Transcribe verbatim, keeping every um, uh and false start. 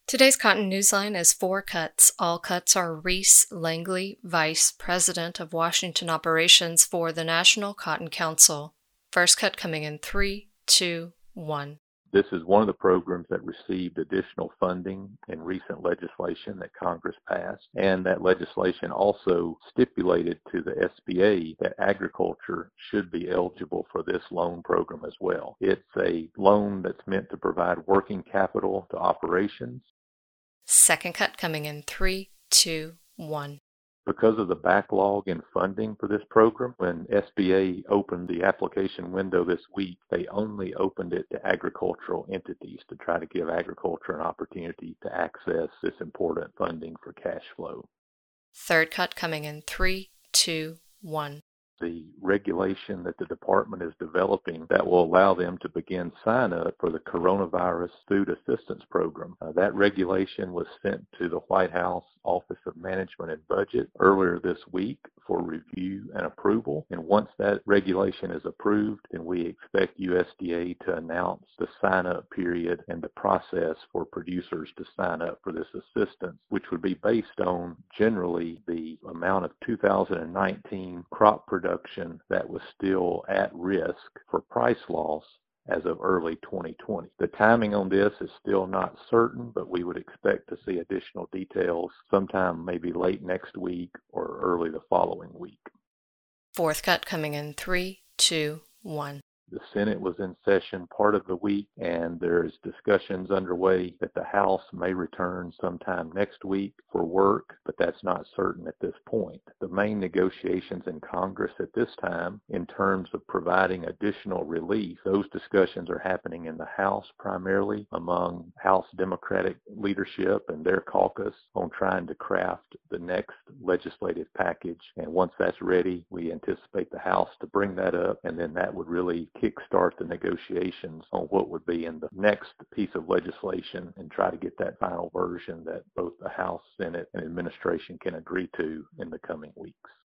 Today's Cotton Newsline is four cuts. All cuts are Reese Langley, Vice President of Washington Operations for the National Cotton Council. First cut coming in three, two, one. This is one of the programs that received additional funding in recent legislation that Congress passed, and that legislation also stipulated to the S B A that agriculture should be eligible for this loan program as well. It's a loan that's meant to provide working capital to operations. Second cut coming in three, two, one. Because of the backlog in funding for this program, when S B A opened the application window this week, they only opened it to agricultural entities to try to give agriculture an opportunity to access this important funding for cash flow. Third cut coming in three, two, one. The regulation that the department is developing that will allow them to begin sign up for the Coronavirus Food Assistance Program. Uh, that regulation was sent to the White House Office of Management and Budget earlier this week for review and approval. And once that regulation is approved, then we expect U S D A to announce the sign-up period and the process for producers to sign up for this assistance, which would be based on generally the amount of two thousand nineteen crop production that was still at risk for price loss as of early twenty twenty. The timing on this is still not certain, but we would expect to see additional details sometime maybe late next week or early the following week. Fourth cut coming in three, two, one. The Senate was in session part of the week, and there's discussions underway that the House may return sometime next week for work, but that's not certain at this point. The main negotiations in Congress at this time, in terms of providing additional relief, those discussions are happening in the House primarily among House Democratic leadership and their caucus on trying to craft the next legislative package. And once that's ready, we anticipate the House to bring that up, and then that would really kickstart the negotiations on what would be in the next piece of legislation and try to get that final version that both the House, Senate, and administration can agree to in the coming weeks.